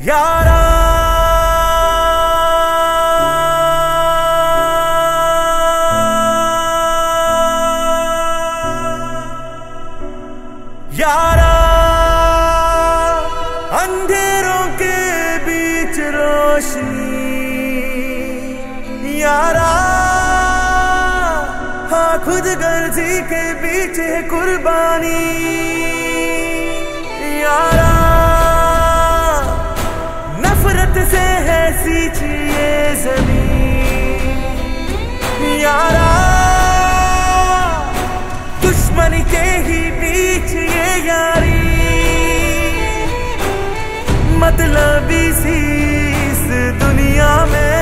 यारा यारा अंधेरों के बीच रोशनी यारा, हाँ खुद गर्जी के बीच है कुर्बानी यारा, नफरत से है सींची ये ज़मीन यारा, दुश्मनी के ही बीच ये यारी, मतलबी सी इस दुनिया में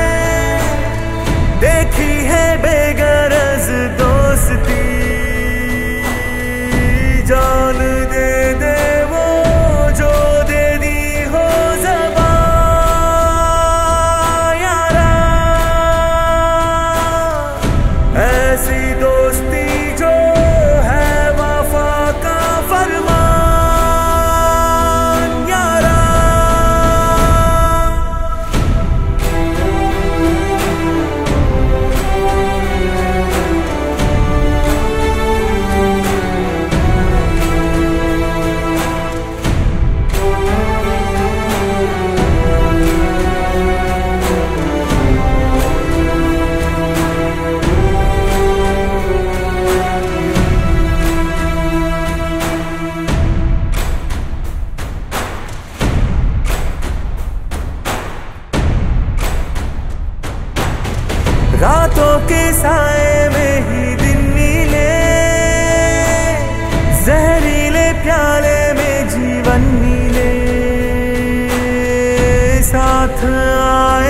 देखी है बेगरज दोस्ती, जान दे दे वो जो दे दी हो ज़बान यारा, ऐसी दोस्ती जो है वफा का फरमान यारा। रातों के साए में ही दिन नीले, जहरीले प्याले में जीवन नीले, साथ आए